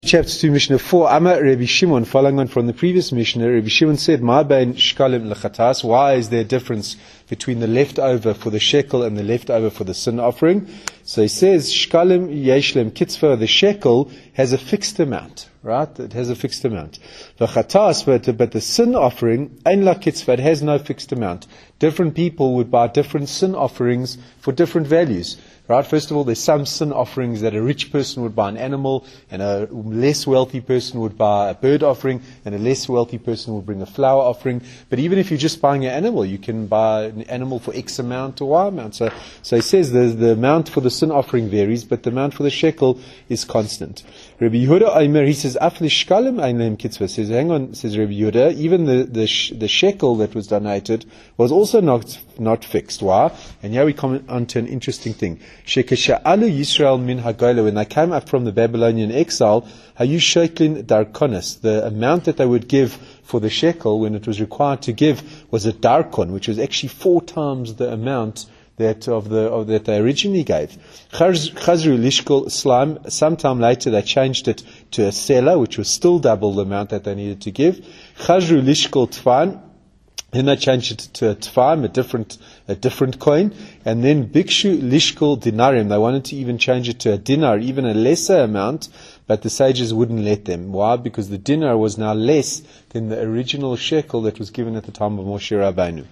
Chapter 2, Mishnah 4, Amar Rabbi Shimon, following on from the previous Mishnah, Rabbi Shimon said, Ma bein shkalim lechatas, why is there a difference between the leftover for the shekel and the leftover for the sin offering? So he says, shkalim yeshlem kitzvah, the shekel has a fixed amount, right? It has a fixed amount. Lechatas, but the sin offering, ein la kitzvah, it has no fixed amount. Different people would buy different sin offerings for different values. Right? First of all, there's some sin offerings that a rich person would buy an animal, and a less wealthy person would buy a bird offering, and a less wealthy person would bring a flower offering. But even if you're just buying an animal, you can buy an animal for X amount or Y amount. So he says the amount for the sin offering varies, but the amount for the shekel is constant. Rabbi Yehuda Aimer, he says, Af lishkalim ein lehem kitzvah. Says, hang on, says Rabbi Yehuda, even the shekel that was donated was also not fixed. Why? And here we come on to an interesting thing. Shekesha'alu Yisrael min hagola, when they came up from the Babylonian exile, hayu sheklin darkonis, the amount that they would give for the shekel when it was required to give was a darkon, which was actually 4 times the amount that they originally gave. Chazru lishkol slime, sometime later they changed it to a selah, which was still double the amount that they needed to give. Chazru lishkol tfan, then they changed it to a tfaim, a different coin, and then bikshu lishkol dinarim. They wanted to even change it to a dinar, even a lesser amount, but the sages wouldn't let them. Why? Because the dinar was now less than the original shekel that was given at the time of Moshe Rabbeinu.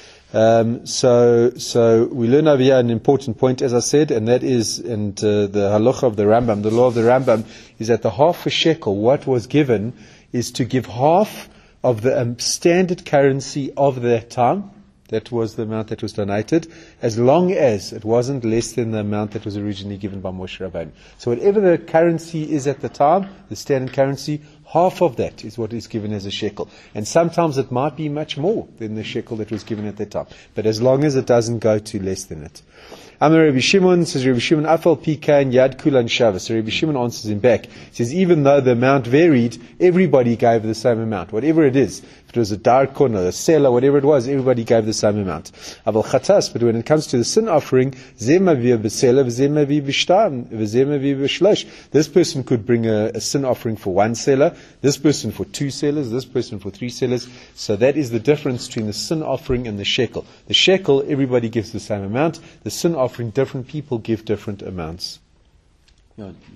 So we learn over here an important point, as I said, and that is, and the halacha of the Rambam, the law of the Rambam, is that the half a shekel, what was given, is to give half of the standard currency of that time. That was the amount that was donated, as long as it wasn't less than the amount that was originally given by Moshe Rabbeinu. So whatever the currency is at the time, the standard currency, half of that is what is given as a shekel. And sometimes it might be much more than the shekel that was given at that time. But as long as it doesn't go to less than it. Amar Rabbi Shimon, says Rabbi Shimon, Afal Pikan Yad Kulan Shavas. So Rabbi Shimon answers him back. He says, even though the amount varied, everybody gave the same amount. Whatever it is, if it was a darkon or a selah, whatever it was, everybody gave the same amount. Aval Chatas, but when it comes to the sin offering, Zemavi b'selah, Zemavi b'shtam, Zemavi b'shlosh. This person could bring a sin offering for 1 selah, this person for 2 selahs, this person for 3 selahs. So that is the difference between the sin offering and the shekel. The shekel, everybody gives the same amount. The sin offering, different people give different amounts.